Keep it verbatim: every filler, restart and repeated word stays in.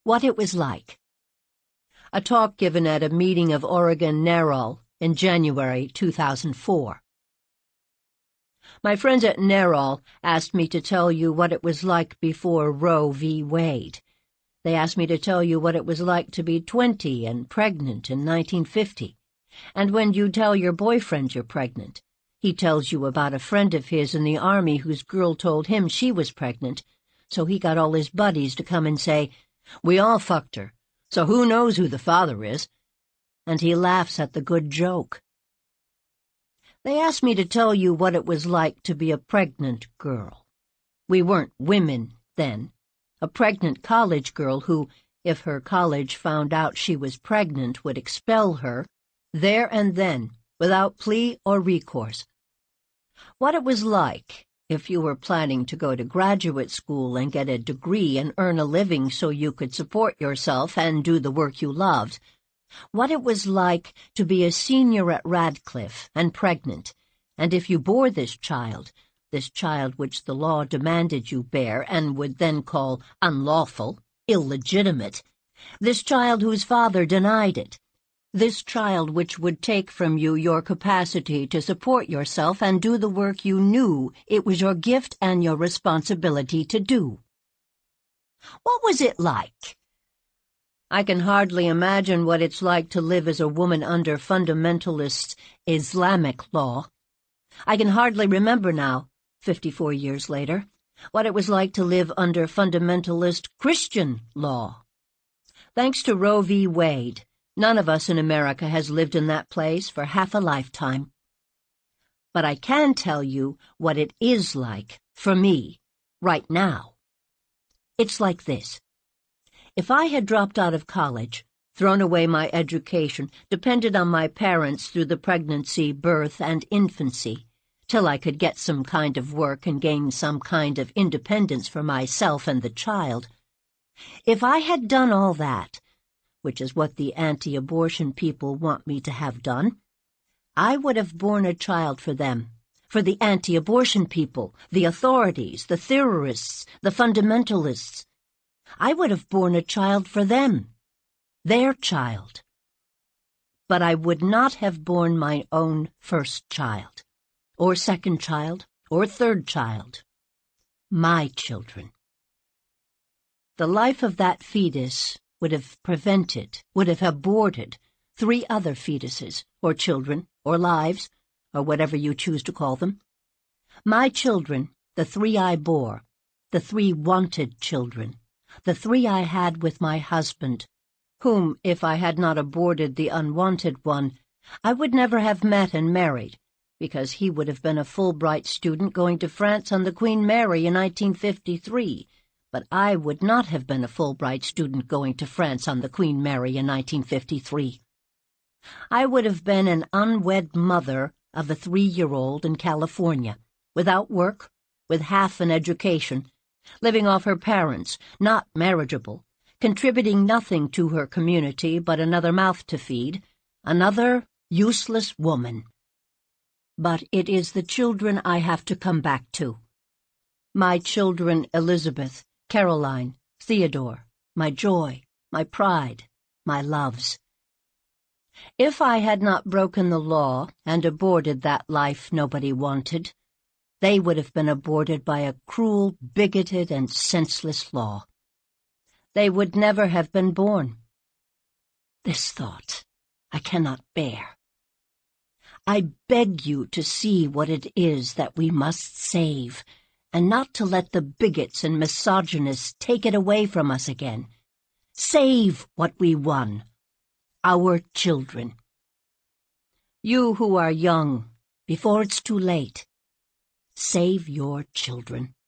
What it was like. A talk given at a meeting of Oregon NARAL in January two thousand four. My friends at NARAL asked me to tell you what it was like before Roe v. Wade. They asked me to tell you what it was like to be twenty and pregnant in nineteen fifty. And when you tell your boyfriend you're pregnant, he tells you about a friend of his in the Army whose girl told him she was pregnant, so he got all his buddies to come and say, "We all fucked her, so who knows who the father is?" And he laughs at the good joke. They asked me to tell you what it was like to be a pregnant girl. We weren't women then. A pregnant college girl who, if her college found out she was pregnant, would expel her, there and then, without plea or recourse. What it was like if you were planning to go to graduate school and get a degree and earn a living so you could support yourself and do the work you loved. What it was like to be a senior at Radcliffe and pregnant, and if you bore this child, this child which the law demanded you bear and would then call unlawful, illegitimate, this child whose father denied it, this child which would take from you your capacity to support yourself and do the work you knew it was your gift and your responsibility to do. What was it like? I can hardly imagine what it's like to live as a woman under fundamentalist Islamic law. I can hardly remember now, fifty-four years later, what it was like to live under fundamentalist Christian law. Thanks to Roe v. Wade, none of us in America has lived in that place for half a lifetime. But I can tell you what it is like for me right now. It's like this. If I had dropped out of college, thrown away my education, depended on my parents through the pregnancy, birth, and infancy, till I could get some kind of work and gain some kind of independence for myself and the child, if I had done all that, which is what the anti-abortion people want me to have done, I would have borne a child for them, for the anti-abortion people, the authorities, the theorists, the fundamentalists. I would have borne a child for them, their child. But I would not have borne my own first child, or second child, or third child. My children. The life of that fetus would have prevented, would have aborted, three other fetuses, or children, or lives, or whatever you choose to call them. My children, the three I bore, the three wanted children, the three I had with my husband, whom, if I had not aborted the unwanted one, I would never have met and married, because he would have been a Fulbright student going to France on the Queen Mary in nineteen fifty-three, but I would not have been a Fulbright student going to France on the Queen Mary in nineteen fifty-three. I would have been an unwed mother of a three-year-old in California, without work, with half an education, living off her parents, not marriageable, contributing nothing to her community but another mouth to feed, another useless woman. But it is the children I have to come back to. My children Elizabeth, Caroline, Theodore, my joy, my pride, my loves. If I had not broken the law and aborted that life nobody wanted, they would have been aborted by a cruel, bigoted, and senseless law. They would never have been born. This thought I cannot bear. I beg you to see what it is that we must save, and not to let the bigots and misogynists take it away from us again. Save what we won, our children. You who are young, before it's too late, save your children.